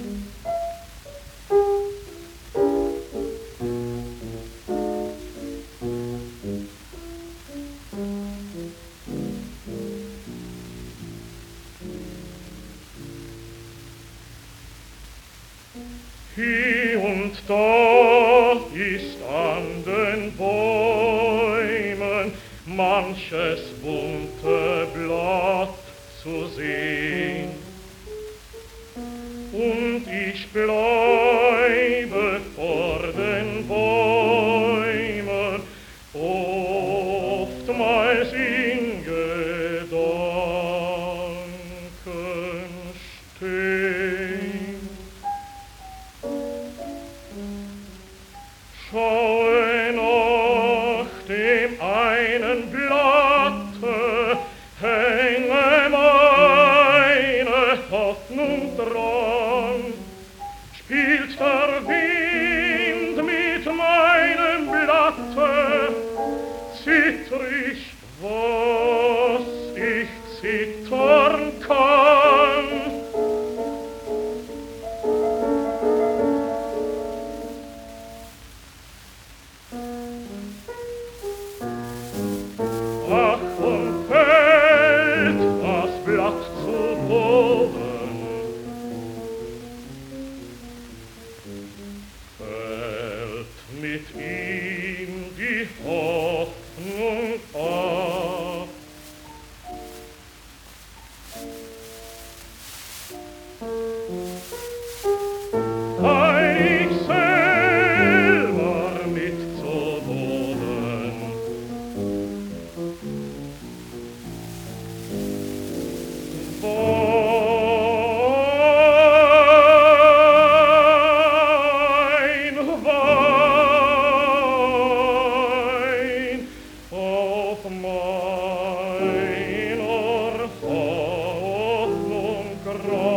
Hier und da ist an den Bäumen manches bunte Blatt zu sehen. Und ich bleibe vor den Bäumen oftmals in Gedanken stehen. Schaue nach dem einen Blatte, hänge meine Hoffnung dran. Spielt der Wind mit meinem Blatte, zitter ich, was ich zittern kann. Ach, und fällt das Blatt zu Boden, fällt mit ihm die Hoffnung ab. Weil ich selber mit zu Boden Wein, Wein auf meiner Hoffnung grad.